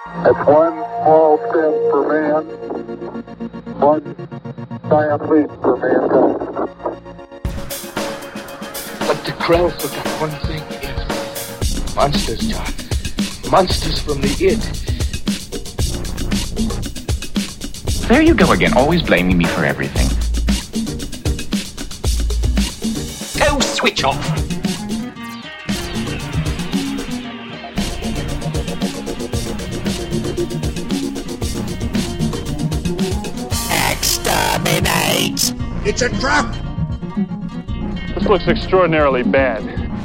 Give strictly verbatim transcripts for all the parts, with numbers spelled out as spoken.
It's one small step for man, one giant leap for mankind. But the Krell forgot one thing, Eve. Monsters, John. Monsters from the id. There you go again, always blaming me for everything. Go switch off. Exterminate! It's a trap! This looks extraordinarily bad.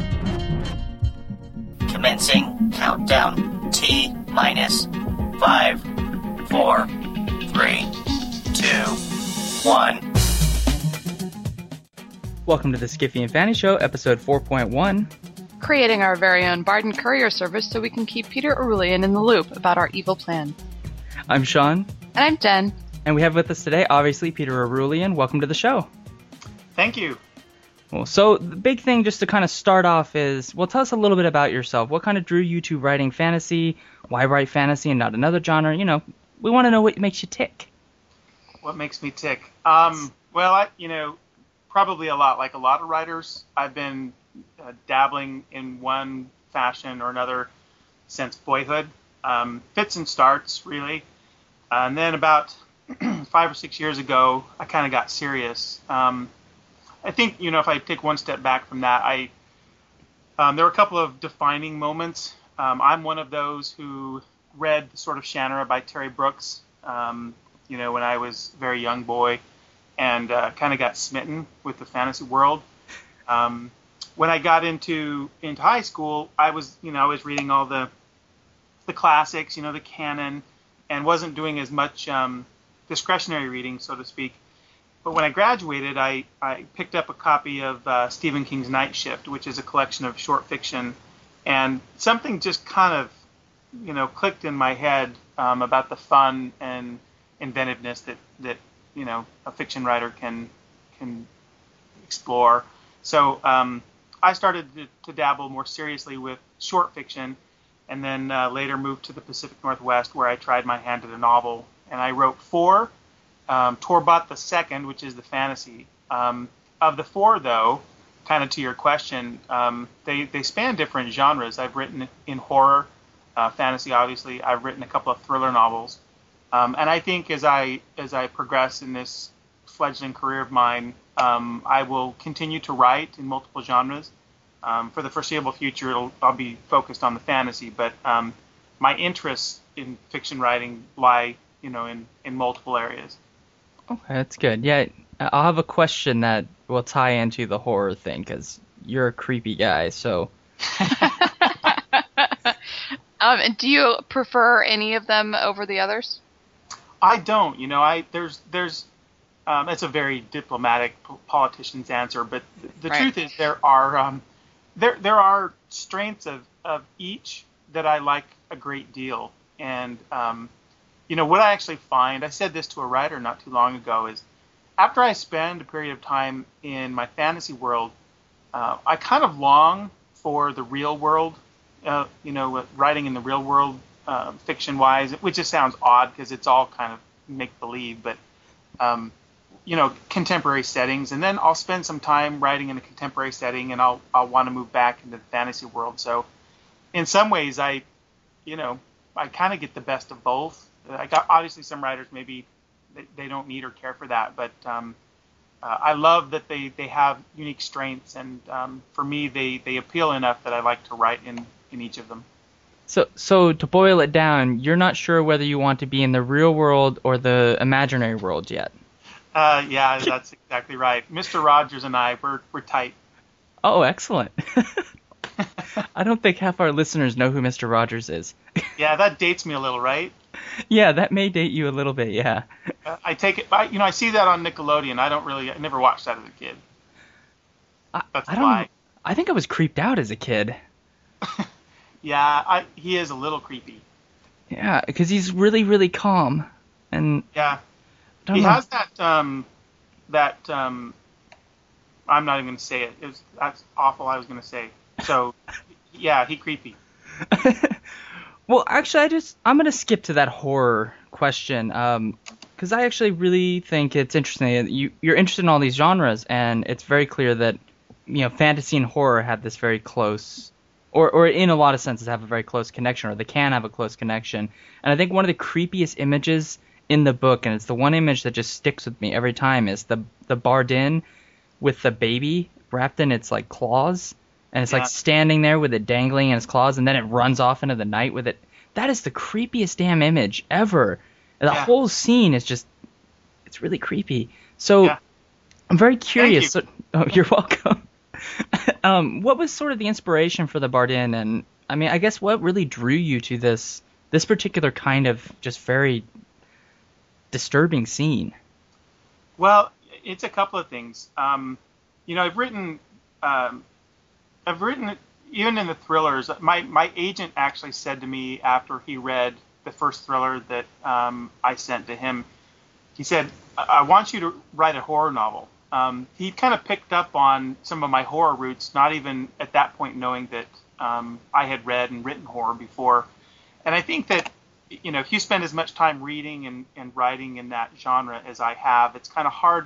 Commencing countdown. T minus five, four, three, two, one. Welcome to the Skiffy and Fanny Show, episode four point one. Creating our very own Barden courier service so we can keep Peter Arulian in the loop about our evil plan. I'm Sean. And I'm Jen. And we have with us today, obviously, Peter Arulian. Welcome to the show. Thank you. Well, so the big thing just to kind of start off is, well, tell us a little bit about yourself. What kind of drew you to writing fantasy? Why write fantasy and not another genre? You know, we want to know what makes you tick. What makes me tick? Um, well, I, you know, probably a lot like a lot of writers. I've been uh, dabbling in one fashion or another since boyhood. Um, fits and starts, really. Uh, and then about five or six years ago, I kind of got serious. Um, I think, you know, if I take one step back from that, I um, there were a couple of defining moments. Um, I'm one of those who read the Sword of Shannara by Terry Brooks, um, you know, when I was a very young boy, and uh, kind of got smitten with the fantasy world. Um, when I got into into high school, I was, you know, I was reading all the the classics, you know, the canon, and wasn't doing as much um, discretionary reading, so to speak. But when I graduated, I, I picked up a copy of uh, Stephen King's Night Shift, which is a collection of short fiction, and something just kind of, you know, clicked in my head um, about the fun and inventiveness that, that you know, a fiction writer can can explore. So um, I started to, to dabble more seriously with short fiction, and then uh, later moved to the Pacific Northwest, where I tried my hand at a novel. And I wrote four. Um, Torbot the Second, which is the fantasy. Um, of the four, though, kind of to your question, um, they, they span different genres. I've written in horror, uh, fantasy, obviously. I've written a couple of thriller novels. Um, and I think as I as I progress in this fledgling career of mine, um, I will continue to write in multiple genres. Um, for the foreseeable future, it'll, I'll be focused on the fantasy, but um, my interests in fiction writing lie, you know, in, in multiple areas. Okay, that's good. Yeah, I'll have a question that will tie into the horror thing, because you're a creepy guy, so... um, do you prefer any of them over the others? I don't. You know, I there's there's um, it's a very diplomatic politician's answer, but the Right. truth is there are um, there there are strengths of, of each that I like a great deal, and um, you know what I actually find. I said this to a writer not too long ago is after I spend a period of time in my fantasy world, uh, I kind of long for the real world. Uh, you know, writing in the real world. Uh, fiction-wise, which just sounds odd because it's all kind of make-believe, but, um, you know, contemporary settings. And then I'll spend some time writing in a contemporary setting, and I'll I'll want to move back into the fantasy world. So in some ways, I, you know, I kind of get the best of both. I got, obviously, some writers, maybe they, they don't need or care for that, but um, uh, I love that they, they have unique strengths, and um, for me, they, they appeal enough that I like to write in, in each of them. So, so to boil it down, you're not sure whether you want to be in the real world or the imaginary world yet. Uh, yeah, that's exactly right. Mister Rogers and I, we're we're tight. Oh, excellent. I don't think half our listeners know who Mister Rogers is. Yeah, that dates me a little, right? Yeah, that may date you a little bit, yeah. Uh, I take it, I, you know, I see that on Nickelodeon. I don't really, I never watched that as a kid. I, That's I don't. why. I think I was creeped out as a kid. Yeah, I, he is a little creepy. Yeah, because he's really, really calm, and Yeah, I don't he know. has that um, that um, I'm not even going to say it. It was that's awful. I was going to say. So, yeah, he creepy. Well, actually, I just I'm gonna skip to that horror question, um, because I actually really think it's interesting. You you're interested in all these genres, and it's very clear that you know fantasy and horror have this very close, or or in a lot of senses have a very close connection, or they can have a close connection. And I think one of the creepiest images in the book, and it's the one image that just sticks with me every time, is the the Bardin with the baby wrapped in its like claws. And it's Yeah. like standing there with it dangling in its claws, and then it runs off into the night with it. That is the creepiest damn image ever. The Yeah. whole scene is just, it's really creepy. So Yeah. I'm very curious. Thank So, oh, you're welcome. um, what was sort of the inspiration for the Bardin? And I mean, I guess what really drew you to this this particular kind of just very disturbing scene? Well, it's a couple of things. Um, you know, I've written, um, I've written even in the thrillers. My my agent actually said to me after he read the first thriller that um, I sent to him, he said, I-, "I want you to write a horror novel." Um, he kind of picked up on some of my horror roots, not even at that point knowing that um, I had read and written horror before. And I think that, you know, if you spend as much time reading and, and writing in that genre as I have, it's kind of hard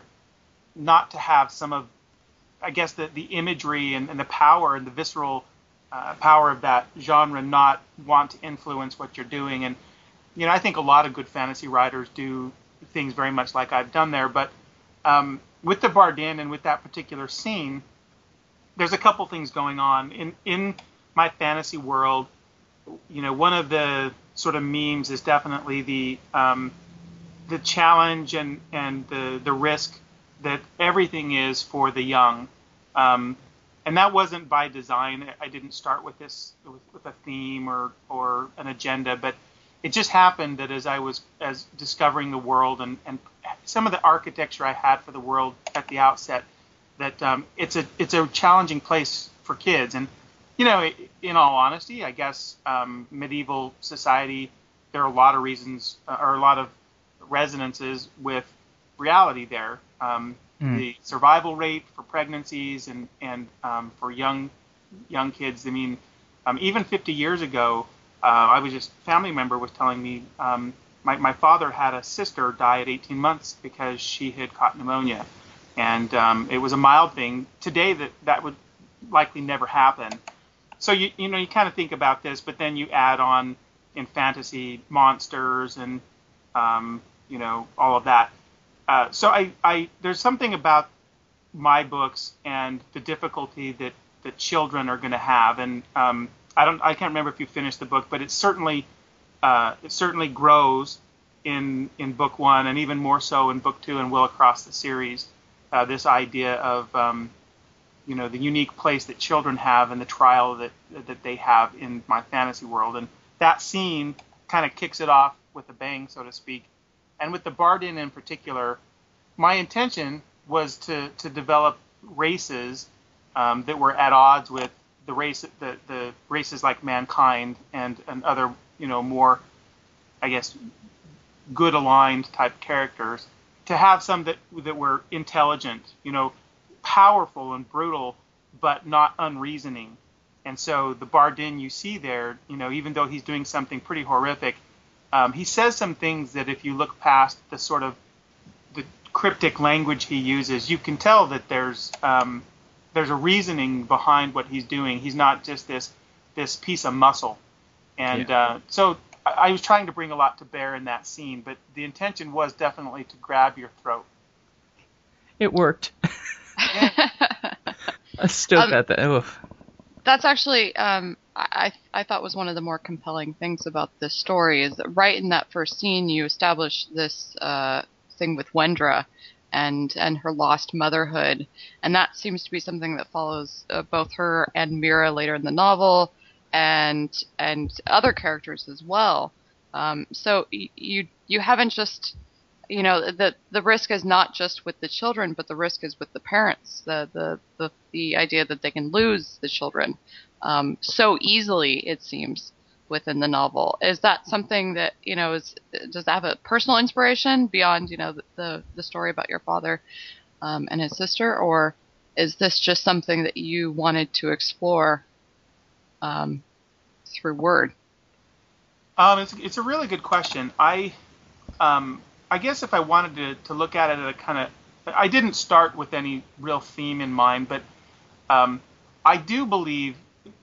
not to have some of, I guess, the, the imagery and, and the power and the visceral uh, power of that genre not want to influence what you're doing. And, you know, I think a lot of good fantasy writers do things very much like I've done there. But um, with the Bardin and with that particular scene, there's a couple things going on. In, in my fantasy world, you know, one of the sort of memes is definitely the um, the challenge and, and the, the risk that everything is for the young. Um, and that wasn't by design. I didn't start with this with, with a theme or, or an agenda, but it just happened that as I was as discovering the world and, and some of the architecture I had for the world at the outset, that um, it's a it's a challenging place for kids. And, you know, in all honesty, I guess um, medieval society, there are a lot of reasons uh, or a lot of resonances with reality there. Um, mm. The survival rate for pregnancies and and um, for young young kids. I mean, um, even fifty years ago, uh, I was just family member was telling me um, my my father had a sister die at eighteen months because she had caught pneumonia, and um, it was a mild thing. Today, that that would likely never happen. So you you know you kind of think about this, but then you add on in fantasy monsters and um, you know all of that. Uh, so I, I there's something about my books and the difficulty that, that children are going to have, and um, I don't I can't remember if you finished the book, but it certainly uh, it certainly grows in in book one, and even more so in book two, and will across the series. Uh, this idea of um, you know the unique place that children have and the trial that that they have in my fantasy world, and that scene kind of kicks it off with a bang, so to speak. And with the Bardin in particular, my intention was to, to develop races um, that were at odds with the race the, the races like mankind and, and other you know more, I guess, good aligned type characters. To have some that that were intelligent, you know, powerful and brutal, but not unreasoning. And so the Bardin you see there, you know, even though he's doing something pretty horrific, Um, he says some things that if you look past the sort of the cryptic language he uses, you can tell that there's um, there's a reasoning behind what he's doing. He's not just this this piece of muscle. And yeah. uh, so I, I was trying to bring a lot to bear in that scene, but the intention was definitely to grab your throat. It worked. I still um, got that. Oof. That's actually, um, I, I thought was one of the more compelling things about this story is that right in that first scene, you establish this uh, thing with Wendra and and her lost motherhood, and that seems to be something that follows uh, both her and Mira later in the novel, and and other characters as well. Um, so y- you you haven't just, you know, the the risk is not just with the children, but the risk is with the parents. The the the, the idea that they can lose the children um, so easily, it seems, within the novel. Is that something that, you know, is does that have a personal inspiration beyond, you know, the the, the story about your father um, and his sister, or is this just something that you wanted to explore um, through word? Um, it's it's a really good question. I um, I guess if I wanted to, to look at it at a kind of, I didn't start with any real theme in mind, but um, I do believe,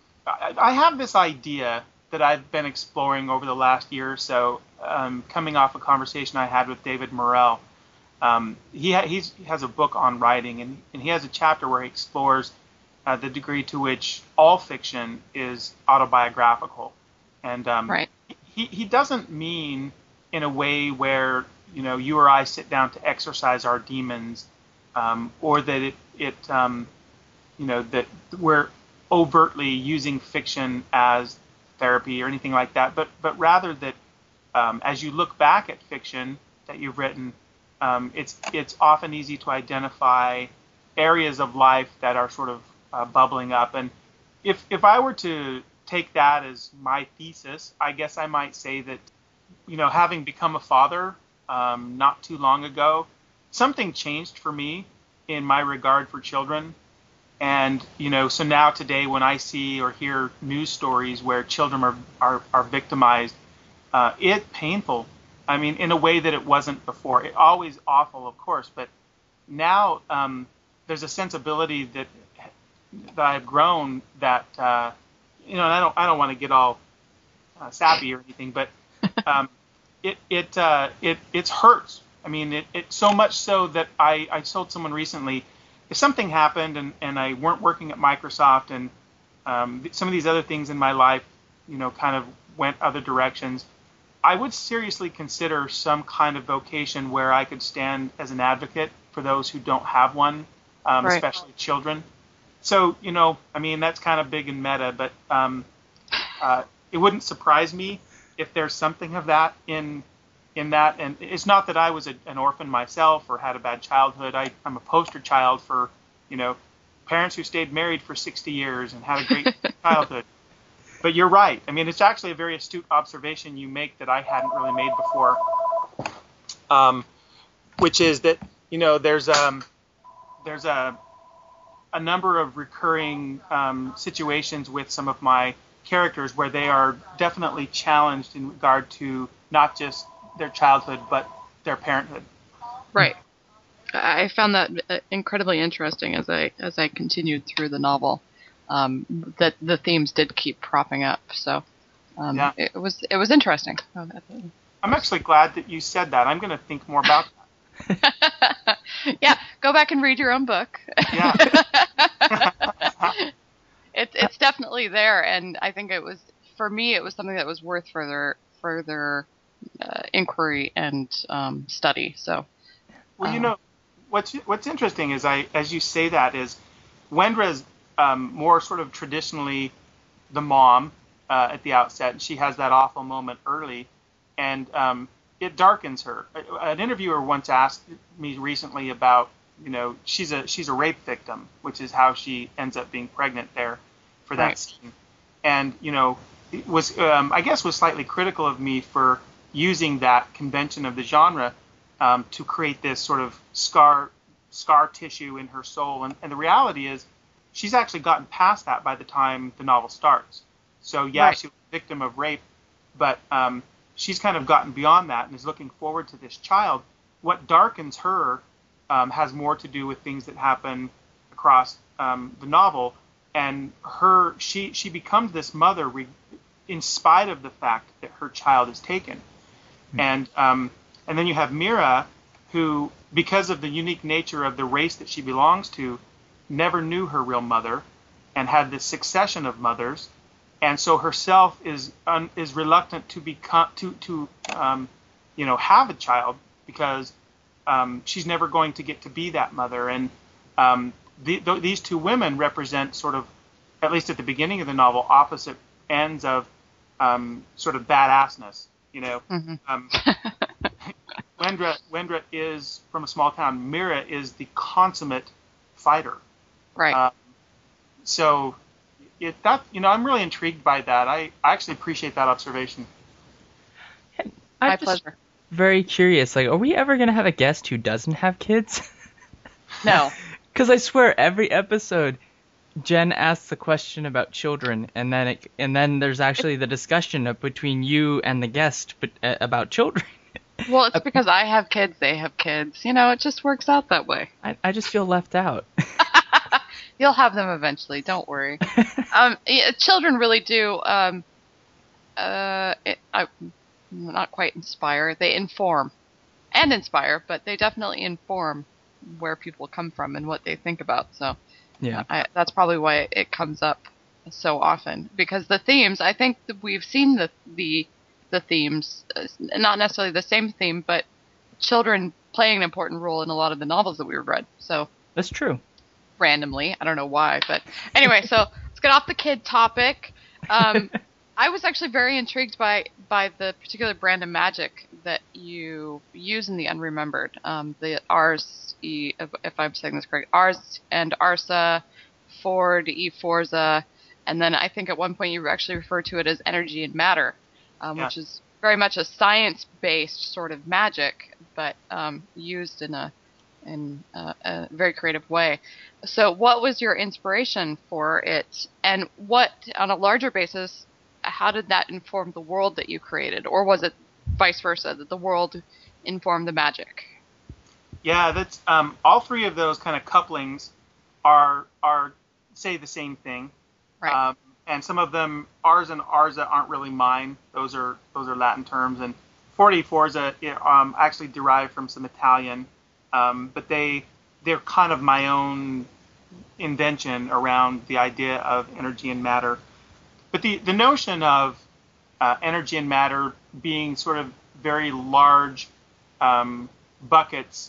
I, I have this idea that I've been exploring over the last year or so, um, coming off a conversation I had with David Morrell. Um, he, ha- he's, he has a book on writing, and, and he has a chapter where he explores uh, the degree to which all fiction is autobiographical. And um, right. he, he doesn't mean in a way where, you know, you or I sit down to exercise our demons, um, or that it, it um, you know, that we're overtly using fiction as therapy or anything like that, but but rather that um, as you look back at fiction that you've written, um, it's it's often easy to identify areas of life that are sort of uh, bubbling up. And if if I were to take that as my thesis, I guess I might say that, you know, having become a father um, not too long ago, something changed for me in my regard for children. And, you know, so now today when I see or hear news stories where children are, are, are victimized, uh, it's painful. I mean, in a way that it wasn't before. It always awful, of course, but now um, there's a sensibility that that I've grown that, uh, you know, and I don't I don't want to get all uh, sappy or anything, but um, it it uh, it it hurts. I mean, it, it so much so that I, I told someone recently, if something happened and, and I weren't working at Microsoft and um, some of these other things in my life, you know, kind of went other directions, I would seriously consider some kind of vocation where I could stand as an advocate for those who don't have one, um, right. especially children. So, you know, I mean, that's kind of big and meta, but um, uh, it wouldn't surprise me if there's something of that in in that. And it's not that I was a, an orphan myself or had a bad childhood. I, I'm a poster child for, you know, parents who stayed married for sixty years and had a great childhood. But you're right. I mean, it's actually a very astute observation you make that I hadn't really made before, um, which is that, you know, there's um, there's a a number of recurring um, situations with some of my characters where they are definitely challenged in regard to not just their childhood, but their parenthood. Right. I found that incredibly interesting as I as I continued through the novel. Um, that the themes did keep propping up, so um, yeah. it was it was interesting. I'm actually glad that you said that. I'm going to think more about that. Yeah, go back and read your own book. Yeah. It's it's definitely there, and I think it was, for me, it was something that was worth further further uh, inquiry and um, study. So, well, um, you know, what's what's interesting is I, as you say that, is Wendra's um, more sort of traditionally the mom uh, at the outset, and she has that awful moment early, and um, it darkens her. An interviewer once asked me recently about, you know, she's a she's a rape victim, which is how she ends up being pregnant there for that right. scene. And, you know, it was um, I guess was slightly critical of me for using that convention of the genre um, to create this sort of scar scar tissue in her soul. And, and the reality is she's actually gotten past that by the time the novel starts. So, yeah, right. she was a victim of rape, but um, she's kind of gotten beyond that and is looking forward to this child. What darkens her Um, has more to do with things that happen across um, the novel, and her she she becomes this mother re- in spite of the fact that her child is taken, mm-hmm. and um, and then you have Mira, who, because of the unique nature of the race that she belongs to, never knew her real mother, and had this succession of mothers, and so herself is un, is reluctant to become to to um, you know have a child because Um, she's never going to get to be that mother. And um, the, th- these two women represent sort of, at least at the beginning of the novel, opposite ends of um, sort of badassness. You know, mm-hmm. um, Wendra, Wendra is from a small town. Mira is the consummate fighter. Right. Um, so it, that, you know, I'm really intrigued by that. I, I actually appreciate that observation. My I'm just pleasure. very curious. Like, are we ever going to have a guest who doesn't have kids? No. Because I swear every episode Jen asks a question about children, and then it, and then there's actually the discussion of, between you and the guest but, uh, about children. Well, it's because I have kids, they have kids. You know, it just works out that way. I, I just feel left out. You'll have them eventually. Don't worry. um, yeah, children really do. Um, uh, it, I, not quite inspire. They inform, and inspire, but they definitely inform where people come from and what they think about. So, yeah, I, that's probably why it comes up so often. Because the themes, I think that we've seen the the the themes, uh, not necessarily the same theme, but children playing an important role in a lot of the novels that we've read. So that's true. Randomly, I don't know why, but anyway, so let's get off the kid topic. Um, I was actually very intrigued by by the particular brand of magic that you use in the Unremembered. Um, the Ars, e, if, if I'm saying this correct, Ars and Arsa, Ford, E Forza, and then I think at one point you actually referred to it as energy and matter, um, yeah. which is very much a science-based sort of magic, but um, used in a in a, a very creative way. So what was your inspiration for it, and what, on a larger basis, how did that inform the world that you created, or was it vice versa, that the world informed the magic? Yeah, that's um, all three of those kind of couplings are are say the same thing, right? Um, and some of them, Ars and Arza, aren't really mine. Those are those are Latin terms, and Forty Forza um, actually derived from some Italian. Um, but they, they're kind of my own invention around the idea of energy and matter. But the, the notion of uh, energy and matter being sort of very large um, buckets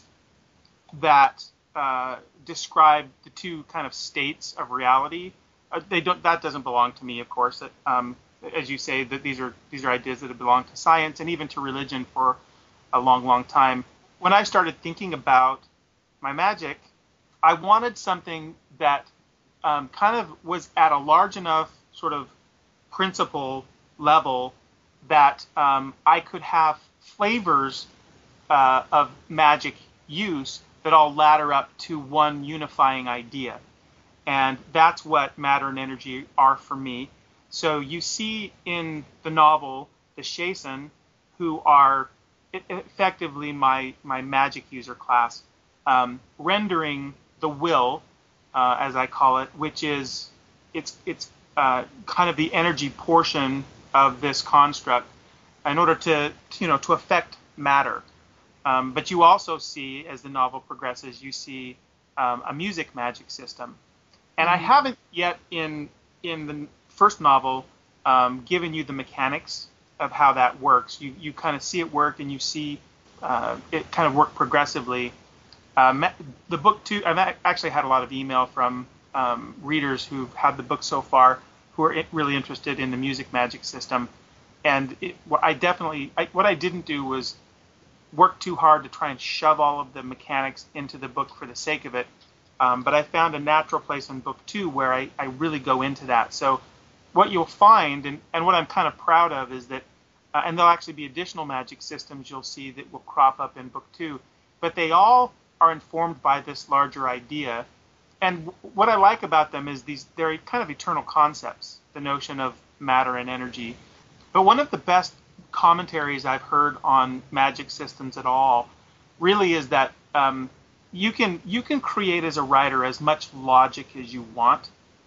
that uh, describe the two kind of states of reality, uh, they don't. That doesn't belong to me, of course. That, um, as you say, that these are these are ideas that have belonged to science and even to religion for a long, long time. When I started thinking about my magic, I wanted something that um, kind of was at a large enough sort of principle level that um, I could have flavors uh, of magic use that all ladder up to one unifying idea. And that's what matter and energy are for me. So you see in the novel the Shason, who are effectively my, my magic user class, um, rendering the will, uh, as I call it, which is it's it's uh, kind of the energy portion of this construct, in order to, to you know to affect matter. Um, but you also see, as the novel progresses, you see um, a music magic system, and I haven't yet in in the first novel um, given you the mechanics of how that works. You you kind of see it work, and you see uh, it kind of work progressively. Um, the book too. I've actually had a lot of email from um, readers who've had the book so far, who are really interested in the music magic system. And it, what I definitely, I, what I didn't do was work too hard to try and shove all of the mechanics into the book for the sake of it. Um, but I found a natural place in book two where I, I really go into that. So what you'll find, and, and what I'm kind of proud of, is that, uh, and there'll actually be additional magic systems you'll see that will crop up in book two, but they all are informed by this larger idea. And w- what I like about them is these, they're kind of eternal concepts, the notion of matter and energy. But one of the best commentaries I've heard on magic systems at all really is that um, you can you can create as a writer as much logic as you want.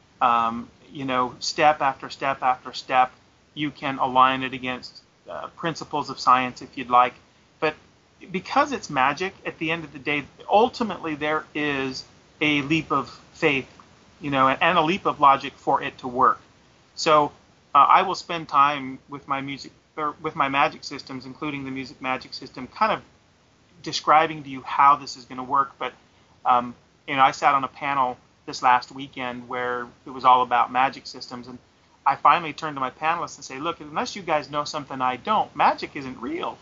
Um, you know, step after step after step, you can align it against uh, principles of science if you'd like. But because it's magic, at the end of the day, ultimately there is a leap of faith, you know, and a leap of logic for it to work. So uh, I will spend time with my music or with my magic systems, including the music magic system, kind of describing to you how this is going to work. But um, you know, I sat on a panel this last weekend where it was all about magic systems, and I finally turned to my panelists and say, look, unless you guys know something I don't, magic isn't real.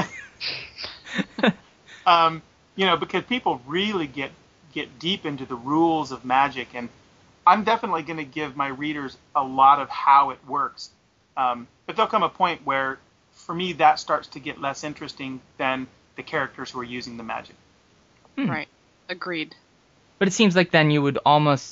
um, you know, because people really get get deep into the rules of magic, and I'm definitely going to give my readers a lot of how it works. Um, but there'll come a point where, for me, that starts to get less interesting than the characters who are using the magic. Hmm. Right. Agreed. But it seems like then you would almost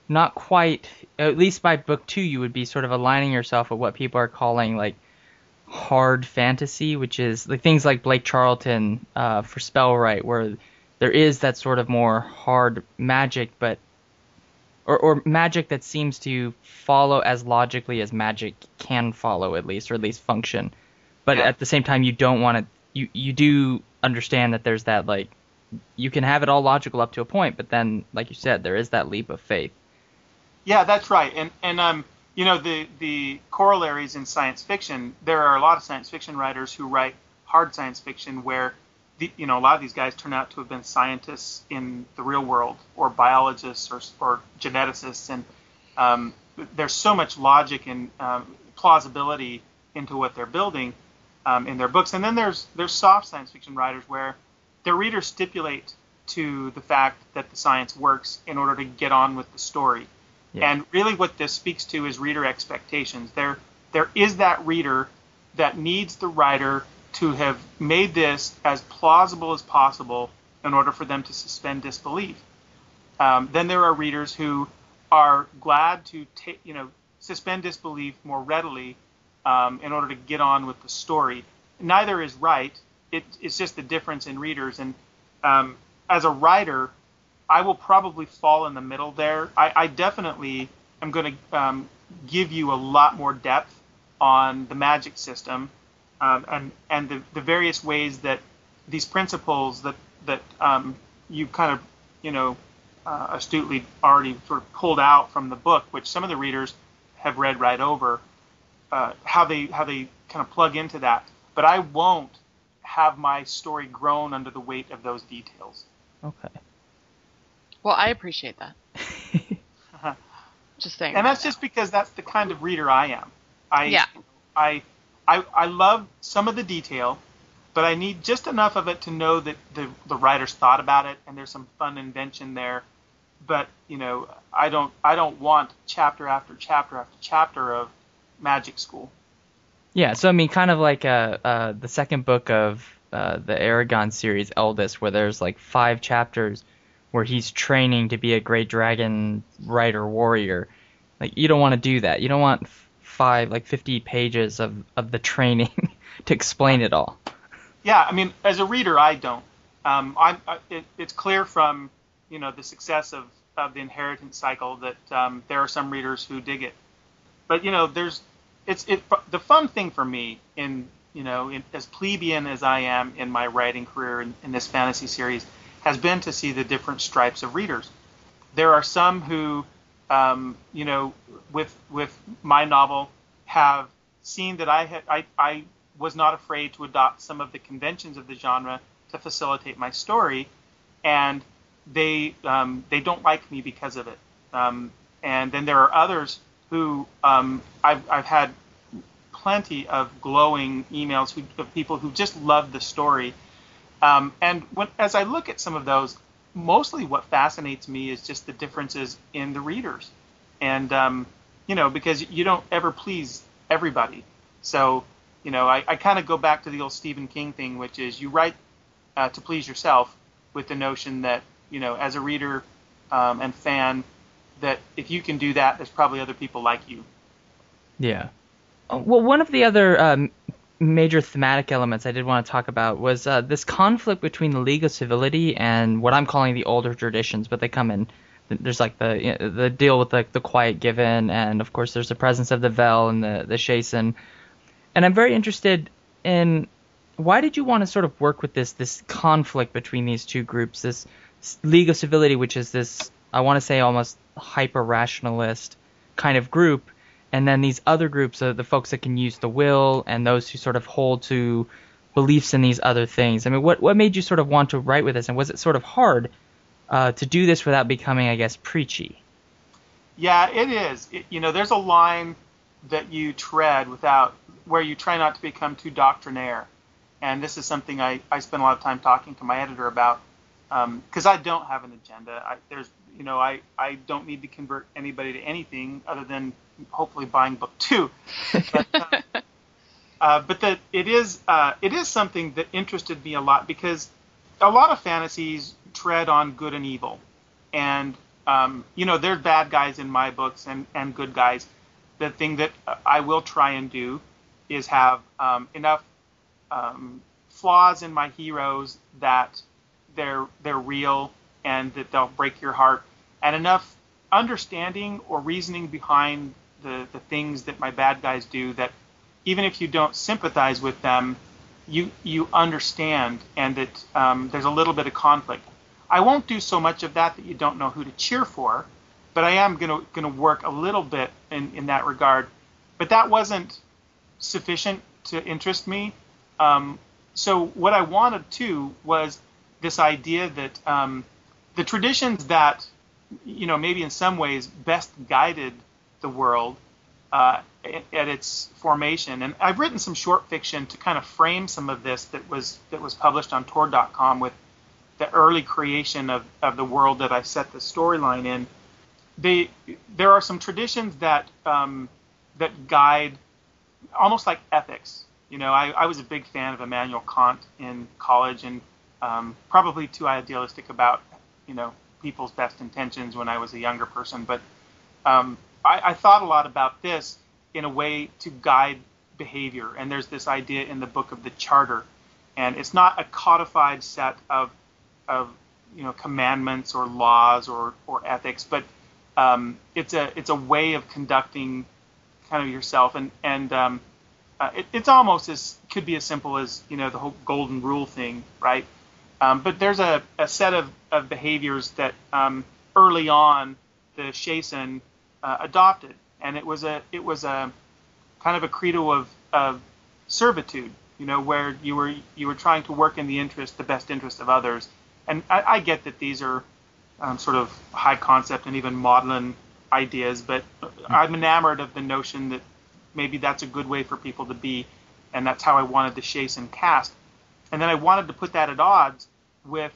not quite, at least by book two, you would be sort of aligning yourself with what people are calling like hard fantasy, which is like things like Blake Charlton uh, for Spellwright, where there is that sort of more hard magic, but or, or magic that seems to follow as logically as magic can follow, at least, or at least function. But Yeah. at the same time, you don't want to. You you do understand that there's that, like, you can have it all logical up to a point, but then, like you said, there is that leap of faith. Yeah, that's right. And and um, you know, the the corollaries in science fiction. There are a lot of science fiction writers who write hard science fiction where, the, you know, a lot of these guys turn out to have been scientists in the real world, or biologists, or or geneticists, and um, there's so much logic and um, plausibility into what they're building um, in their books. And then there's there's soft science fiction writers where their readers stipulate to the fact that the science works in order to get on with the story. Yeah. And really what this speaks to is reader expectations. There, there is that reader that needs the writer to have made this as plausible as possible in order for them to suspend disbelief. Um, then there are readers who are glad to take, you know, suspend disbelief more readily um, in order to get on with the story. Neither is right. It, it's just the difference in readers. And um, as a writer, I will probably fall in the middle there. I, I definitely am going to um, give you a lot more depth on the magic system um, and and the, the various ways that these principles that that um, you kind of you know uh, astutely already sort of pulled out from the book, which some of the readers have read right over, uh, how they how they kind of plug into that. But I won't have my story groan under the weight of those details. Okay. Well, I appreciate that. Just saying. And that's just because that's the kind of reader I am. I, Yeah. I, I, I love some of the detail, but I need just enough of it to know that the, the writers thought about it and there's some fun invention there. But, you know, I don't I don't want chapter after chapter after chapter of magic school. Yeah, so I mean, kind of like uh, uh, the second book of uh, the Aragon series, Eldest, where there's like five chapters where he's training to be a great dragon rider warrior. Like, you don't want to do that. You don't want f- five, like fifty pages of, of the training to explain it all. Yeah, I mean, as a reader, I don't. Um, I'm, I, it, it's clear from, you know, the success of, of the inheritance cycle that um, there are some readers who dig it. But, you know, there's, it's it the fun thing for me in, you know, in, as plebeian as I am in my writing career in, in this fantasy series, has been to see the different stripes of readers. There are some who, um, you know, with with my novel, have seen that I had I, I was not afraid to adopt some of the conventions of the genre to facilitate my story, and they um, they don't like me because of it. Um, and then there are others who um, I've I've had plenty of glowing emails who, of people who just love the story. Um, and when, as I look at some of those, mostly what fascinates me is just the differences in the readers. And, um, you know, because you don't ever please everybody. So, you know, I, I kind of go back to the old Stephen King thing, which is you write uh, to please yourself with the notion that, you know, as a reader um, and fan, that if you can do that, there's probably other people like you. Yeah. Well, one of the other um, major thematic elements I did want to talk about was uh, this conflict between the League of Civility and what I'm calling the older traditions, but they come in. There's like the you know, the deal with like the Quiet Given, and of course there's the presence of the Vel and the the Shason. And I'm very interested in why did you want to sort of work with this this conflict between these two groups, this League of Civility, which is this, I want to say, almost hyper rationalist kind of group, and then these other groups of the folks that can use the will and those who sort of hold to beliefs in these other things. I mean, what what made you sort of want to write with this, and was it sort of hard uh, to do this without becoming, I guess, preachy? Yeah, it is. It, you know, there's a line that you tread without, where you try not to become too doctrinaire. And this is something I, I spend a lot of time talking to my editor about, because um, I don't have an agenda. I, there's, you know, I, I don't need to convert anybody to anything other than hopefully buying book two. But, uh, uh, but that it is uh, it is something that interested me a lot, because a lot of fantasies tread on good and evil, and Um, you know, there's bad guys in my books and, and good guys. The thing that I will try and do is have um, enough um, flaws in my heroes that they're they're real and that they'll break your heart, and enough understanding or reasoning behind the, the things that my bad guys do that even if you don't sympathize with them, you you understand, and that um, there's a little bit of conflict. I won't do so much of that that you don't know who to cheer for, but I am going to going to work a little bit in, in that regard. But that wasn't sufficient to interest me. Um, so what I wanted to was this idea that um, the traditions that, you know, maybe in some ways best guided the world uh, at, at its formation. And I've written some short fiction to kind of frame some of this that was that was published on Tor dot com with the early creation of, of the world that I set the storyline in. They, there are some traditions that um, that guide almost like ethics. You know, I, I was a big fan of Immanuel Kant in college, and um, probably too idealistic about, you know, people's best intentions when I was a younger person. But um, I, I thought a lot about this in a way to guide behavior. And there's this idea in the book of the Charter, and it's not a codified set of of you know commandments or laws or, or ethics, but um, it's a it's a way of conducting kind of yourself, and and um, uh, it, it's almost as could be as simple as you know the whole golden rule thing, right? Um, but there's a, a set of, of behaviors that um, early on the Shason uh, adopted, and it was a it was a kind of a credo of, of servitude, you know, where you were you were trying to work in the interest, the best interest of others. And I, I get that these are um, sort of high concept and even maudlin ideas, but I'm enamored of the notion that maybe that's a good way for people to be, and that's how I wanted the Shason cast. And then I wanted to put that at odds with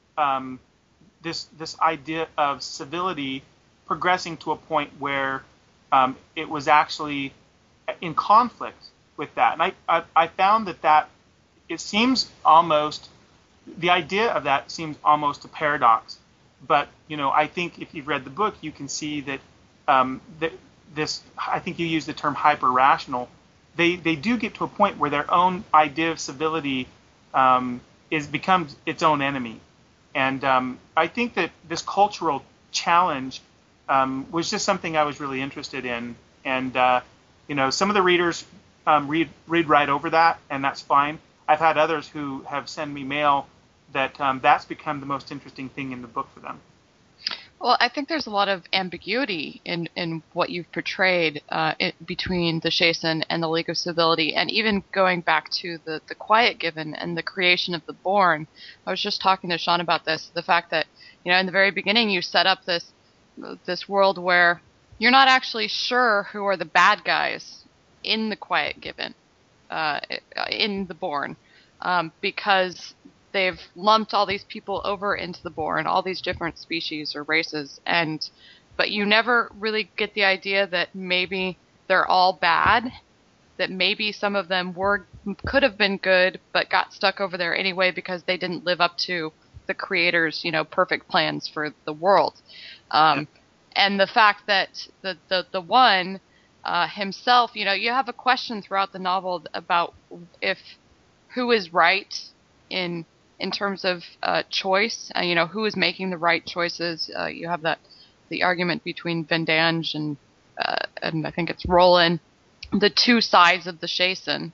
um, this this idea of civility progressing to a point where um, it was actually in conflict with that. And I, I, I found that that it seems almost the idea of that seems almost a paradox, but you know, I think if you've read the book, you can see that um, that this. I think you use the term hyper-rational. They they do get to a point where their own idea of civility um, is becomes its own enemy, and um, I think that this cultural challenge um, was just something I was really interested in, and uh, you know, some of the readers um, read read right over that, and that's fine. I've had others who have sent me mail that um, that's become the most interesting thing in the book for them. Well, I think there's a lot of ambiguity in, in what you've portrayed uh, it, between the Shason and the League of Civility, and even going back to the, the Quiet Given and the creation of the Born. I was just talking to Sean about this, the fact that, you know, in the very beginning you set up this this world where you're not actually sure who are the bad guys in the Quiet Given, uh, in the Born, um, because they've lumped all these people over into the Born, all these different species or races, and but you never really get the idea that maybe they're all bad, that maybe some of them were could have been good but got stuck over there anyway because they didn't live up to the creator's, you know, perfect plans for the world. Um, yep. And the fact that the the the one uh, himself, you know, you have a question throughout the novel about if who is right in in terms of uh, choice, uh, you know, who is making the right choices. Uh, you have that the argument between Vendange and uh, and I think it's Roland, the two sides of the Shason,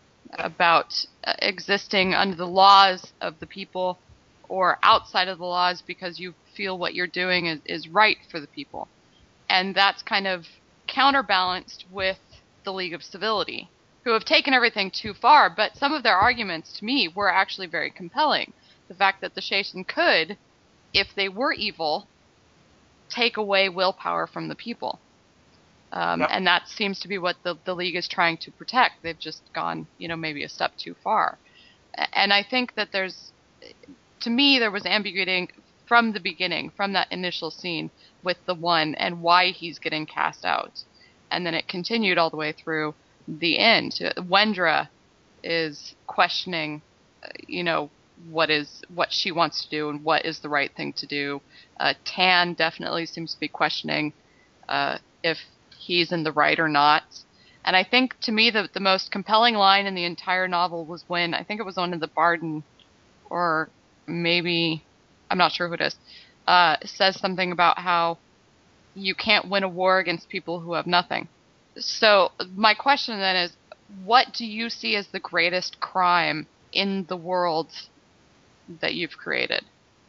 about uh, existing under the laws of the people or outside of the laws because you feel what you're doing is, is right for the people. And that's kind of counterbalanced with the League of Civility, who have taken everything too far, but some of their arguments to me were actually very compelling. The fact that the Shason could, if they were evil, take away willpower from the people. Um, yep. And that seems to be what the, the League is trying to protect. They've just gone, you know, maybe a step too far. And I think that there's, to me, there was ambiguity from the beginning, from that initial scene with the one and why he's getting cast out. And then it continued all the way through the end. Wendra is questioning, you know, what is what she wants to do and what is the right thing to do. Uh, Tan definitely seems to be questioning uh, if he's in the right or not. And I think, to me, the the most compelling line in the entire novel was when, I think it was one of the Barden, or maybe, I'm not sure who it is, uh, says something about how you can't win a war against people who have nothing. So my question then is, what do you see as the greatest crime in the world that you've created?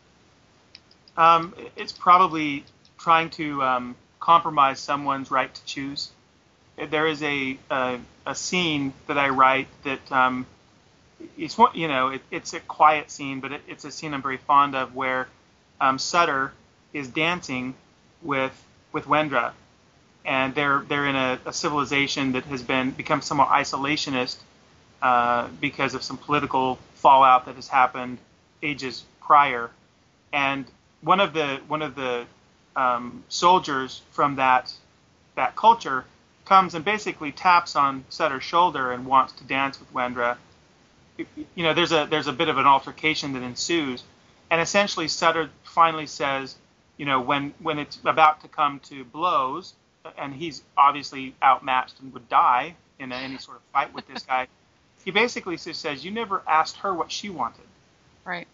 Um, it's probably trying to um, compromise someone's right to choose. There is a a, a scene that I write that um, it's one, you know it, it's a quiet scene, but it, it's a scene I'm very fond of, where um, Sutter is dancing with with Wendra, and they're they're in a, a civilization that has been become somewhat isolationist uh, because of some political fallout that has happened ages prior, and one of the one of the um, soldiers from that that culture comes and basically taps on Sutter's shoulder and wants to dance with Wendra. You know, there's a there's a bit of an altercation that ensues, and essentially Sutter finally says, you know, when when it's about to come to blows, and he's obviously outmatched and would die in any sort of fight with this guy, he basically just says, you never asked her what she wanted. Right.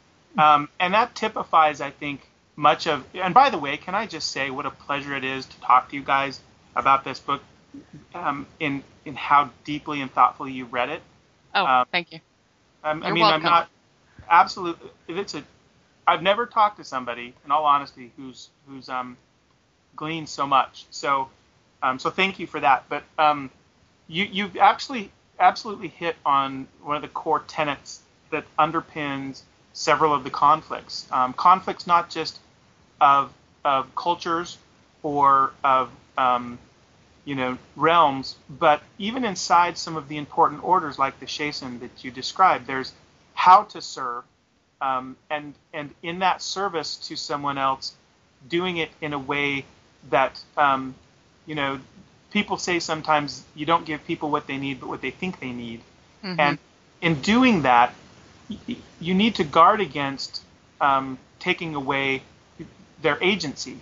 Um, and that typifies, I think, much of. And by the way, can I just say what a pleasure it is to talk to you guys about this book, um, in in how deeply and thoughtfully you read it. Oh, um, thank you. Um, I You're mean, welcome. I'm not absolutely. It's a. I've never talked to somebody, in all honesty, who's who's um, gleaned so much. So, um, so thank you for that. But um, you you've actually absolutely hit on one of the core tenets that underpins several of the conflicts. Um, conflicts not just of of cultures or of um, you know realms, but even inside some of the important orders like the Shason that you described, there's how to serve, um, and and in that service to someone else, doing it in a way that um, you know people say sometimes you don't give people what they need, but what they think they need, Mm-hmm. and in doing that, you need to guard against um, taking away their agency,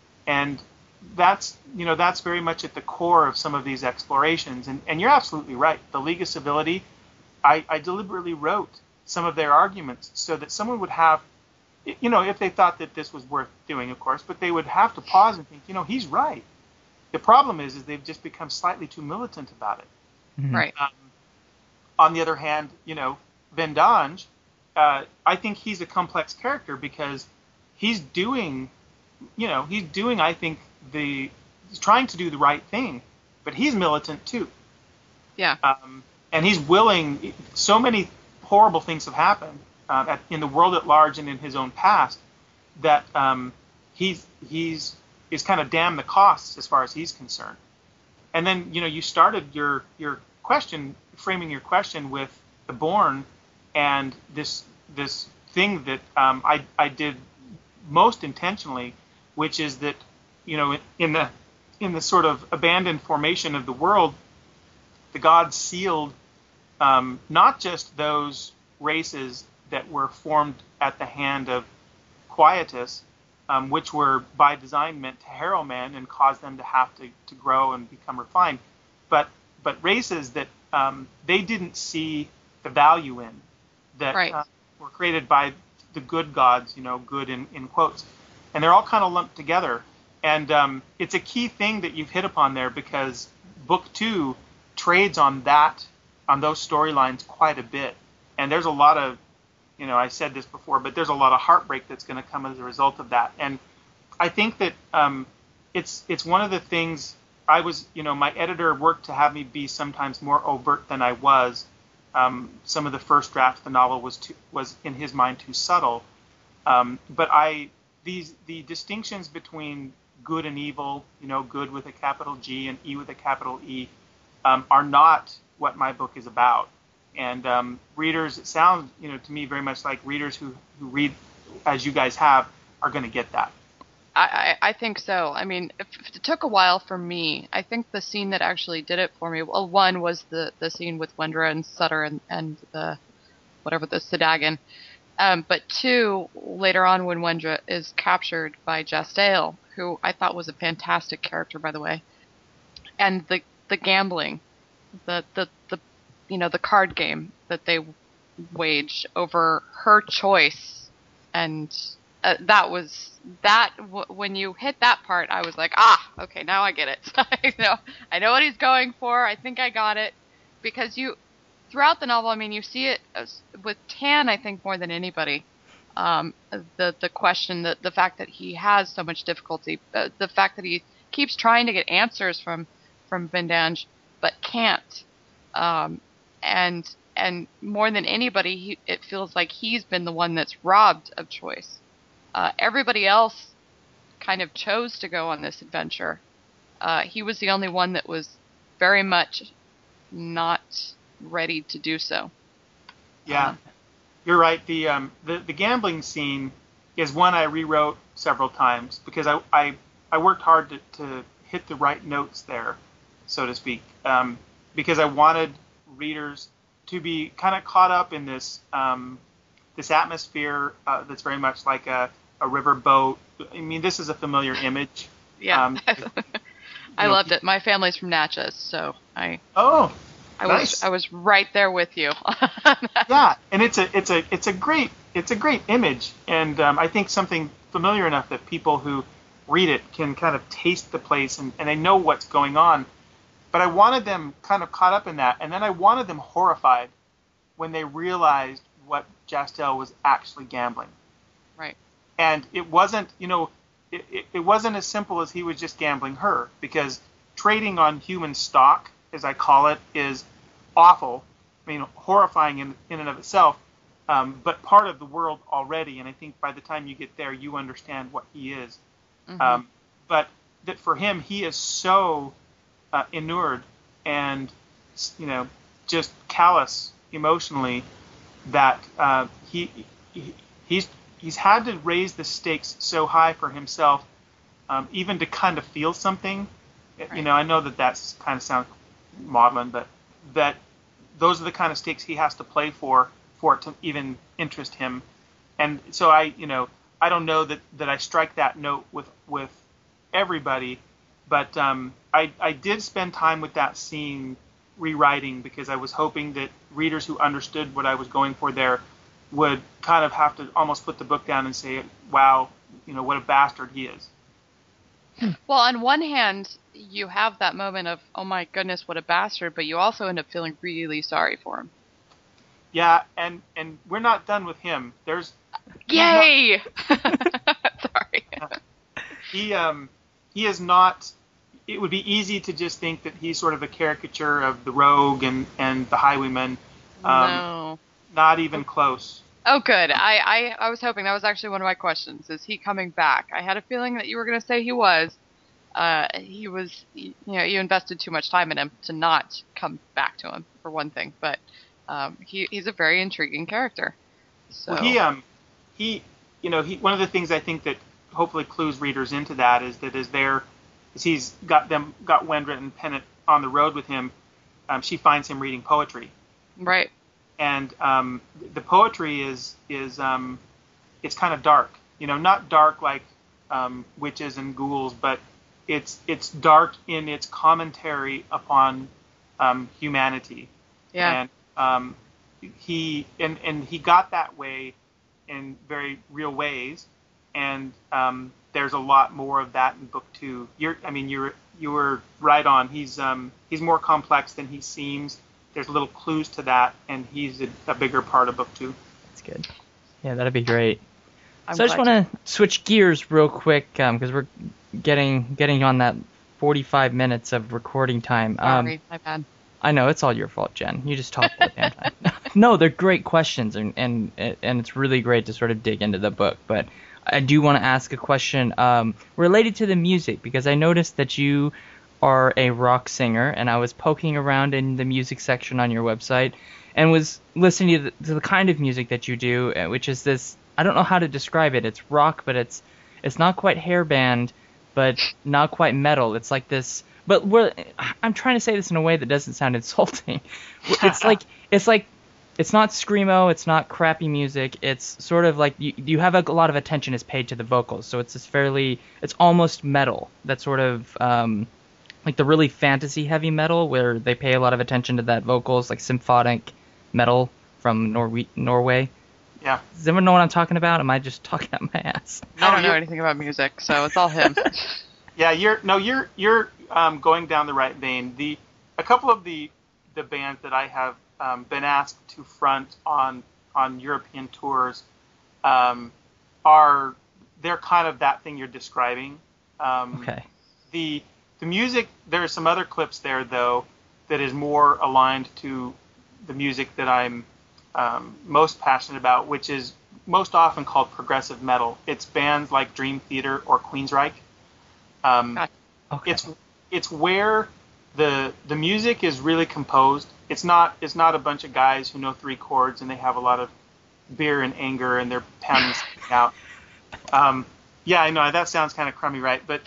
and that's you know that's very much at the core of some of these explorations. And, and you're absolutely right. The League of Civility, I, I deliberately wrote some of their arguments so that someone would have, you know, if they thought that this was worth doing, of course, but they would have to pause and think, you know, he's right. The problem is, is they've just become slightly too militant about it. Mhm. Right. Um, on the other hand, you know, Vendange, uh, I think he's a complex character because he's doing, you know, he's doing, I think, the, he's trying to do the right thing, but he's militant too. Yeah. Um, and he's willing, so many horrible things have happened uh, at, in the world at large and in his own past that um, he's, he's, is kind of damn the costs as far as he's concerned. And then, you know, you started your, your question, framing your question with the Born and this this thing that um, I, I did most intentionally, which is that, you know, in the in the sort of abandoned formation of the world, the gods sealed um, not just those races that were formed at the hand of Quietus, um, which were by design meant to harrow men and cause them to have to, to grow and become refined, but but races that um, they didn't see the value in, that Right. uh, were created by the good gods, you know, good in, in quotes. And they're all kind of lumped together. And um, it's a key thing that you've hit upon there because book two trades on that, on those storylines quite a bit. And there's a lot of, you know, I said this before, but there's a lot of heartbreak that's going to come as a result of that. And I think that um, it's it's one of the things I was, you know, my editor worked to have me be sometimes more overt than I was. Um, some of the first draft of the novel was too, was in his mind too subtle. Um, but I these the distinctions between good and evil, you know, good with a capital G and E with a capital E, um, are not what my book is about. And um, readers, it sounds, you know, to me very much like readers who, who read as you guys have are going to get that. I, I I think so. I mean, if, if it took a while for me, I think the scene that actually did it for me, well, one was the, the scene with Wendra and Sutter and, and the whatever the Sadagan. Um, but two, later on when Wendra is captured by Jasdale, who I thought was a fantastic character, by the way, and the the gambling, the the, the you know the card game that they waged over her choice, and uh, that was that w- when you hit that part, I was like, ah, okay, now I get it. I know I know what he's going for. I think I got it, because you. Throughout the novel, I mean, you see it as, with Tan, I think, more than anybody. Um, the the question, the, the fact that he has so much difficulty, uh, the fact that he keeps trying to get answers from from Vendange, but can't. Um, and and more than anybody, he, it feels like he's been the one that's robbed of choice. Uh, everybody else kind of chose to go on this adventure. Uh, he was the only one that was very much not ready to do so. Yeah, you're right. The um the, the gambling scene is one I rewrote several times because I I, I worked hard to, to hit the right notes there, so to speak, um, because I wanted readers to be kind of caught up in this um, this atmosphere uh, that's very much like a, a river boat. I mean, this is a familiar image. Yeah, um, I know, loved it. My family's from Natchez, so I. Oh. I nice. was I was right there with you. Yeah, and it's a it's a it's a great it's a great image, and um, I think something familiar enough that people who read it can kind of taste the place and, and they know what's going on. But I wanted them kind of caught up in that, and then I wanted them horrified when they realized what Jasdale was actually gambling. Right. And it wasn't, you know, it, it, it wasn't as simple as he was just gambling her, because trading on human stock, as I call it, is awful. I mean, horrifying in, in and of itself, um, but part of the world already. And I think by the time you get there, you understand what he is. Mm-hmm. Um, but that for him, he is so uh, inured and, you know, just callous emotionally that uh, he, he he's he's had to raise the stakes so high for himself, um, even to kind of feel something. Right. You know, I know that that's kind of sounds maudlin, but that those are the kind of stakes he has to play for for it to even interest him. And so I, you know, I don't know that, that I strike that note with with everybody, but um, I I did spend time with that scene rewriting, because I was hoping that readers who understood what I was going for there would kind of have to almost put the book down and say, wow, you know, what a bastard he is. Well, on one hand, you have that moment of, oh my goodness, what a bastard, but you also end up feeling really sorry for him. Yeah, and, and we're not done with him. There's Yay! Not, sorry. He um he is not. It would be easy to just think that he's sort of a caricature of the rogue and, and the highwayman. Um, no. Not even close. Oh, good. I, I, I was hoping that was actually one of my questions. Is he coming back? I had a feeling that you were going to say he was. Uh, he was, you know, you invested too much time in him to not come back to him, for one thing. But um, he, he's a very intriguing character. So. Well, he, um, he, you know, he. One of the things I think that hopefully clues readers into that is that as they're, as he's got them, got Wendra and Pennant on the road with him, um, she finds him reading poetry. Right. And um, the poetry is is um, it's kind of dark, you know, not dark like um, witches and ghouls, but it's it's dark in its commentary upon um, humanity. Yeah. And um, he and and he got that way in very real ways, and um, there's a lot more of that in book two. You're, I mean, you're you were right on. He's um, he's more complex than he seems. There's little clues to that, and he's a, a bigger part of book two. That's good. Yeah, that'd be great. I'm so I just want to switch gears real quick, because um, we're getting getting on that forty-five minutes of recording time. Sorry, um, my bad. I know, it's all your fault, Jen. You just talk all the damn time. No, they're great questions, and, and and it's really great to sort of dig into the book. But I do want to ask a question um, related to the music, because I noticed that you are a rock singer, and I was poking around in the music section on your website and was listening to the, to the kind of music that you do, which is this, I don't know how to describe it. It's rock, but it's it's not quite hair band, but not quite metal. It's like this, but we're, I'm trying to say this in a way that doesn't sound insulting. It's like it's like it's not screamo, it's not crappy music. It's sort of like you, you have a, a lot of attention is paid to the vocals, so it's this fairly, it's almost metal. That sort of um, like the really fantasy heavy metal where they pay a lot of attention to that vocals, like symphonic metal from Norwe- Norway. Yeah. Does anyone know what I'm talking about? Am I just talking out my ass? I don't know you're- anything about music, so it's all him. Yeah, you're no, you're you're um, going down the right vein. The a couple of the the bands that I have um, been asked to front on on European tours um, are they're kind of that thing you're describing. Um, Okay. The the music, there are some other clips there though that is more aligned to the music that I'm um, most passionate about, which is most often called progressive metal. It's bands like Dream Theater or Queensryche. Um, Gotcha. Okay. It's it's where the the music is really composed. It's not it's not a bunch of guys who know three chords and they have a lot of beer and anger and they're pounding something out. Um, yeah, I know that sounds kind of crummy, right? But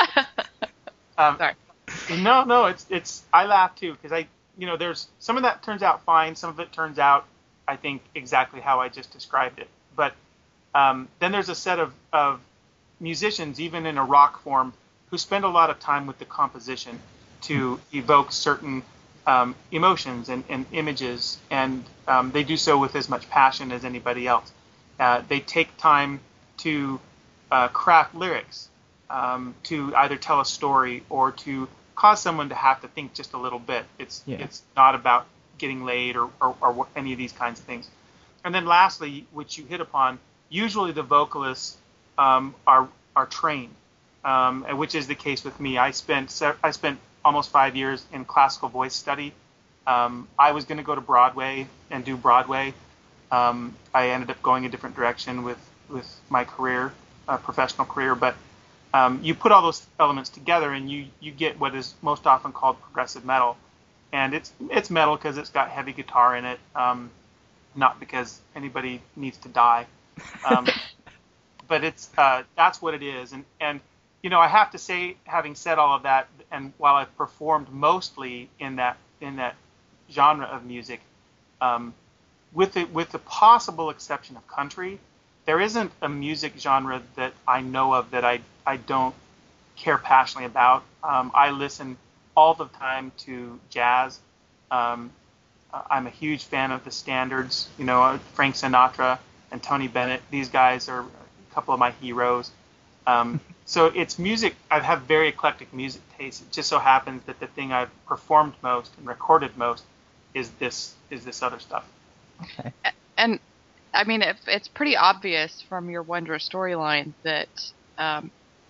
um, Sorry. no, no, it's it's I laugh too because I you know there's some of that turns out fine, some of it turns out I think exactly how I just described it. But um, then there's a set of of musicians, even in a rock form, who spend a lot of time with the composition to evoke certain um, emotions and, and images, and um, they do so with as much passion as anybody else. Uh, they take time to uh, craft lyrics, um, to either tell a story or to cause someone to have to think just a little bit. It's Yeah. it's not about getting laid or, or, or any of these kinds of things. And then lastly, which you hit upon, usually the vocalists um, are are trained. Um, and which is the case with me. I spent se- I spent almost five years in classical voice study. Um, I was going to go to Broadway and do Broadway. Um, I ended up going a different direction with, with my career, uh, professional career. But um, you put all those elements together and you, you get what is most often called progressive metal. And it's it's metal because it's got heavy guitar in it, um, not because anybody needs to die. Um, but it's uh, that's what it is. And and you know, I have to say, having said all of that, and while I've performed mostly in that in that genre of music, um, with the with the possible exception of country, there isn't a music genre that I know of that I I don't care passionately about. Um, I listen all the time to jazz. Um, I'm a huge fan of the standards. You know, Frank Sinatra and Tony Bennett. These guys are a couple of my heroes. Um, so it's music. I have very eclectic music taste. It just so happens that the thing I've performed most and recorded most is this is this other stuff. Okay. And I mean, if it's pretty obvious from your Wondra storyline that um,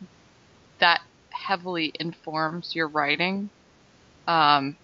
that heavily informs your writing. Um,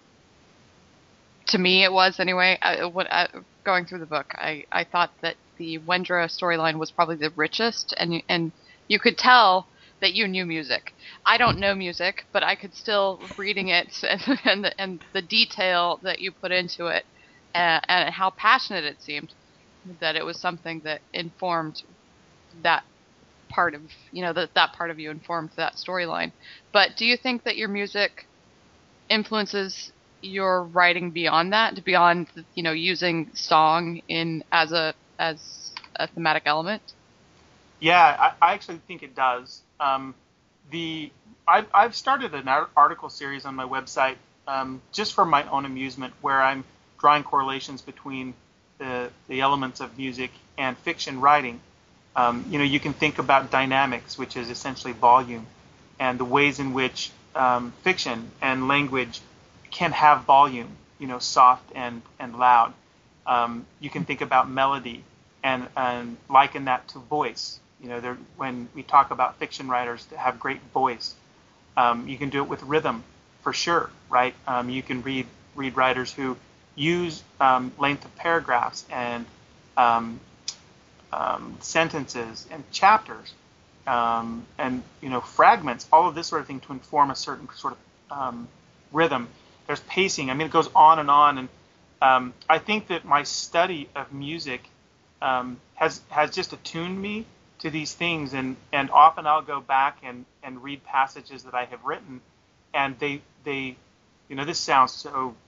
to me, it was anyway. I, when I, going through the book, I, I thought that the Wendra storyline was probably the richest, and and you could tell that you knew music. I don't know music, but I could still, reading it and and the, and the detail that you put into it, and, and how passionate it seemed, that it was something that informed that part of, you know, that that part of you informed that storyline. But do you think that your music influences your writing beyond that, beyond, you know, using song in as a as a thematic element? Yeah, I, I actually think it does. Um, the I've, I've started an article series on my website um, just for my own amusement, where I'm drawing correlations between the the elements of music and fiction writing. Um, you know, you can think about dynamics, which is essentially volume, and the ways in which um, fiction and language can have volume, you know, soft and, and loud. Um, you can think about melody and, and liken that to voice. You know, there, when we talk about fiction writers that have great voice, um, you can do it with rhythm for sure, right? Um, you can read read writers who use um, length of paragraphs and um, um, sentences and chapters um, and, you know, fragments, all of this sort of thing to inform a certain sort of um, rhythm. There's pacing. I mean, it goes on and on. And um, I think that my study of music um, has has just attuned me to these things. And, and often I'll go back and, and read passages that I have written, and they they, you know, this sounds so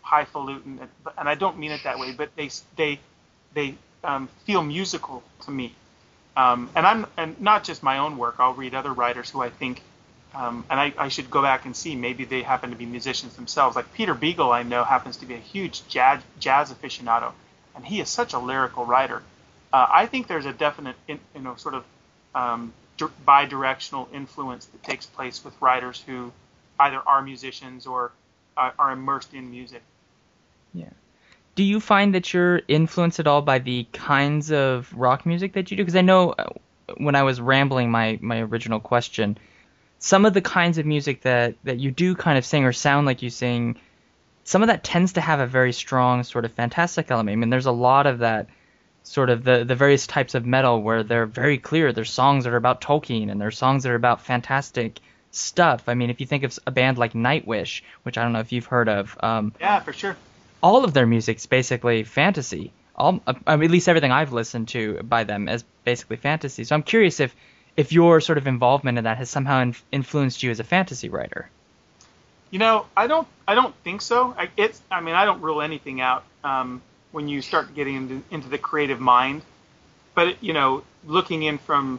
highfalutin, and I don't mean it that way, but they they they um, feel musical to me. Um, and I'm and not just my own work. I'll read other writers who I think, um, and I, I should go back and see. Maybe they happen to be musicians themselves. Like Peter Beagle, I know happens to be a huge jazz jazz aficionado, and he is such a lyrical writer. Uh, I think there's a definite, in, you know, sort of um, di- bi-directional influence that takes place with writers who either are musicians or uh, are immersed in music. Yeah. Do you find that you're influenced at all by the kinds of rock music that you do? Because I know uh, when I was rambling my, my original question, some of the kinds of music that, that you do kind of sing or sound like you sing, some of that tends to have a very strong sort of fantastic element. I mean, there's a lot of that sort of the, the various types of metal where they're very clear. There's songs that are about Tolkien and there's songs that are about fantastic stuff. I mean, if you think of a band like Nightwish, which I don't know if you've heard of. Um, yeah, for sure. All of their music's basically fantasy. All, I mean, at least everything I've listened to by them is basically fantasy. So I'm curious if, if your sort of involvement in that has somehow inf- influenced you as a fantasy writer. You know, I don't I don't think so. I, it's I mean, I don't rule anything out um, when you start getting into, into the creative mind. But, you know, looking in from,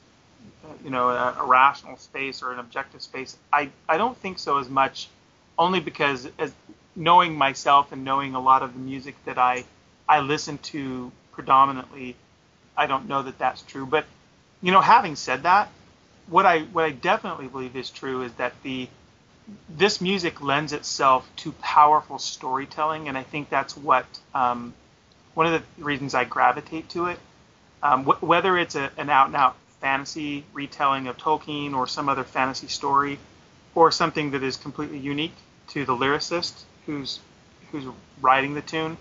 you know, a, a rational space or an objective space, I, I don't think so as much, only because as knowing myself and knowing a lot of the music that I I listen to predominantly, I don't know that that's true. But, you know, having said that, what I what I definitely believe is true is that the this music lends itself to powerful storytelling, and I think that's what um, one of the reasons I gravitate to it. Um, wh- whether it's a, an out-and-out fantasy retelling of Tolkien or some other fantasy story, or something that is completely unique to the lyricist who's who's writing the tune.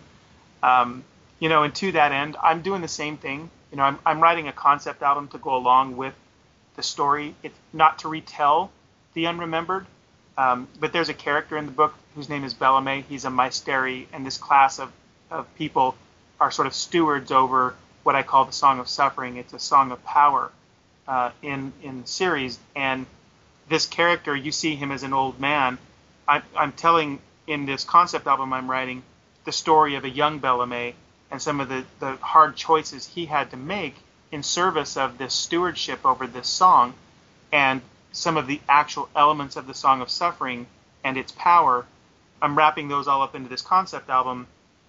Um, you know, and to that end, I'm doing the same thing. You know, I'm I'm writing a concept album to go along with the story. It's not to retell the Unremembered. Um, but there's a character in the book whose name is Bellarmé. He's a Maesteri, and this class of, of people are sort of stewards over what I call the Song of Suffering. It's a song of power uh, in in the series. And this character, you see him as an old man. I, I'm telling in this concept album I'm writing the story of a young Bellarmé and some of the, the hard choices he had to make in service of this stewardship over this song, and some of the actual elements of the Song of Suffering and its power. I'm wrapping those all up into this concept album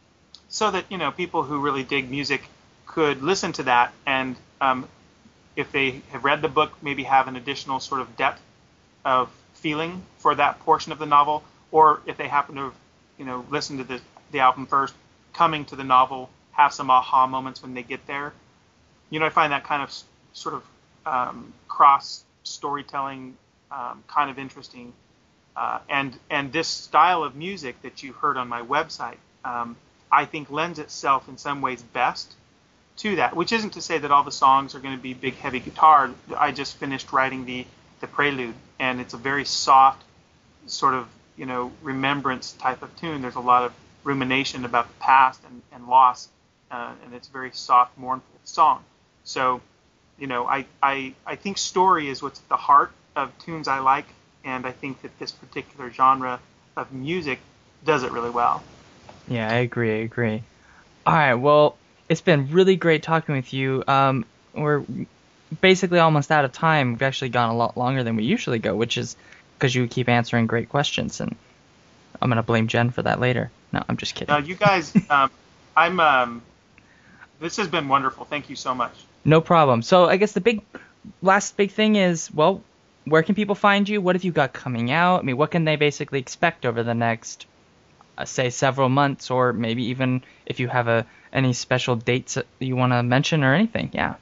so that, you know, people who really dig music could listen to that, and um, if they have read the book, maybe have an additional sort of depth of feeling for that portion of the novel, or if they happen to, you know, listen to the, the album first, coming to the novel, have some aha moments when they get there. You know, I find that kind of sort of um, cross storytelling um, kind of interesting, uh, and and this style of music that you heard on my website, um, I think lends itself in some ways best to that. Which isn't to say that all the songs are going to be big heavy guitar. I just finished writing the the prelude, and it's a very soft sort of, you know, remembrance type of tune. There's a lot of rumination about the past and, and loss, uh, and it's a very soft, mournful song. So, you know, I, I, I think story is what's at the heart of tunes I like, and I think that this particular genre of music does it really well. Yeah, I agree, I agree. All right, well, it's been really great talking with you. Um, we're basically almost out of time. We've actually gone a lot longer than we usually go, which is because you keep answering great questions, and I'm going to blame Jen for that later. No, I'm just kidding. No, you guys, um, I'm, um, this has been wonderful. Thank you so much. No problem. So I guess the big, last big thing is, well, where can people find you? What have you got coming out? I mean, what can they basically expect over the next, uh, say, several months, or maybe even if you have a any special dates that you want to mention or anything? Yeah.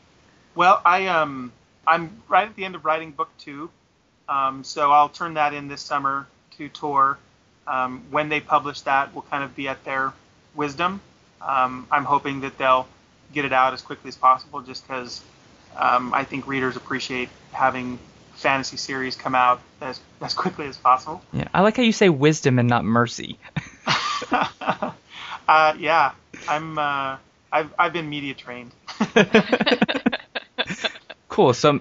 Well, I um, I'm right at the end of writing book two, um, so I'll turn that in this summer to tour. Um, when they publish that, will kind of be at their wisdom. Um, I'm hoping that they'll get it out as quickly as possible, just because um, I think readers appreciate having fantasy series come out as as quickly as possible. Yeah, I like how you say wisdom and not mercy. uh, yeah, I'm. Uh, I've I've been media trained. Cool. So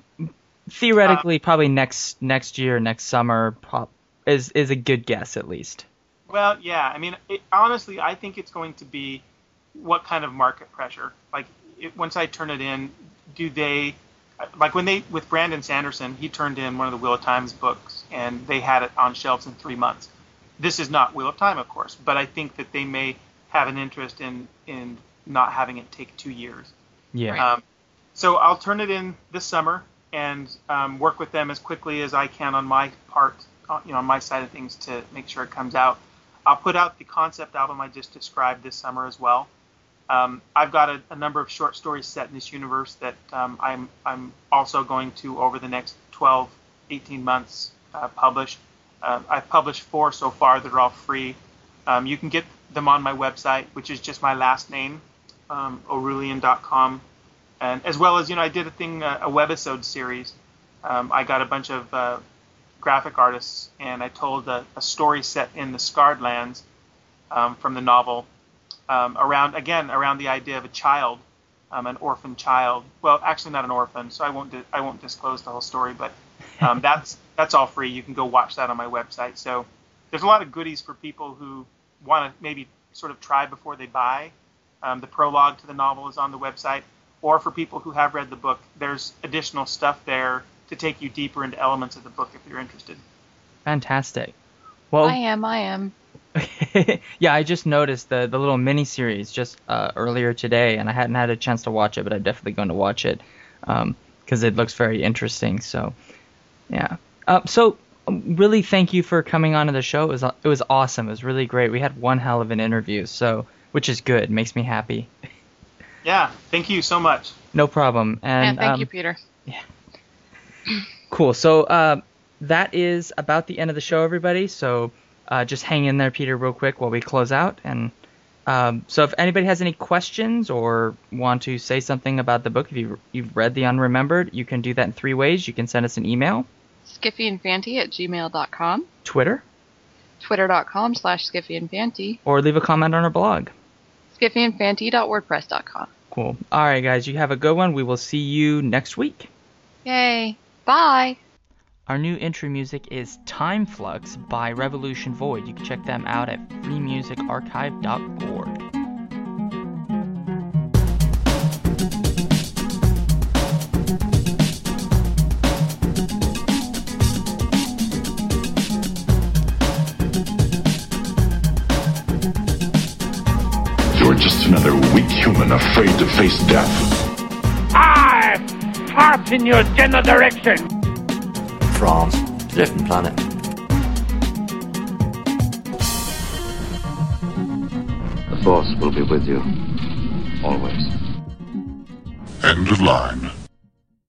theoretically, uh, probably next next year, next summer, pop, is is a good guess at least. Well, yeah. I mean, it, honestly, I think it's going to be what kind of market pressure. Like, it, once I turn it in, do they, like when they, with Brandon Sanderson, he turned in one of the Wheel of Time's books, and they had it on shelves in three months. This is not Wheel of Time, of course, but I think that they may have an interest in, in not having it take two years. Yeah. Um, so I'll turn it in this summer and um, work with them as quickly as I can on my part, you know, on my side of things to make sure it comes out. I'll put out the concept album I just described this summer as well. Um, I've got a, a number of short stories set in this universe that um, I'm I'm also going to, over the next twelve, eighteen months, uh, publish. Uh, I've published four so far that are all free. Um, you can get them on my website, which is just my last name, um, Aurelian dot com. And as well as, you know, I did a thing, uh, a webisode series. Um, I got a bunch of uh, graphic artists, and I told a, a story set in the Scarred Lands um, from the novel, um, around, again, around the idea of a child, um, an orphan child. Well, actually not an orphan, so I won't di- I won't disclose the whole story, but um, that's that's all free. You can go watch that on my website. So there's a lot of goodies for people who want to maybe sort of try before they buy. Um, the prologue to the novel is on the website. Or for people who have read the book, there's additional stuff there to take you deeper into elements of the book if you're interested. Fantastic. Well, I am, I am. Yeah, I just noticed the, the little mini-series just uh, earlier today, and I hadn't had a chance to watch it, but I'm definitely going to watch it because um, it looks very interesting. So, yeah. Uh, so, really thank you for coming on to the show. It was, it was awesome. It was really great. We had one hell of an interview, so which is good. It makes me happy. Yeah, thank you so much. No problem. And yeah, thank um, you, Peter. Yeah. Cool. So uh, that is about the end of the show, everybody. So uh, just hang in there, Peter, real quick while we close out. And um, so if anybody has any questions or want to say something about the book, if you've, you've read The Unremembered, you can do that in three ways. You can send us an email. skiffyandfanty at gmail dot com. Twitter. Twitter dot com slash skiffyandfanty. Or leave a comment on our blog. skiffyandfanty dot wordpress dot com. Cool. All right, guys, you have a good one. We will see you next week. Yay. Bye. Our new intro music is Time Flux by Revolution Void. You can check them out at free music archive dot org. You're just another weak human afraid to face death. I fart in your general direction. France, it's a different planet. The Force will be with you, always. End of line.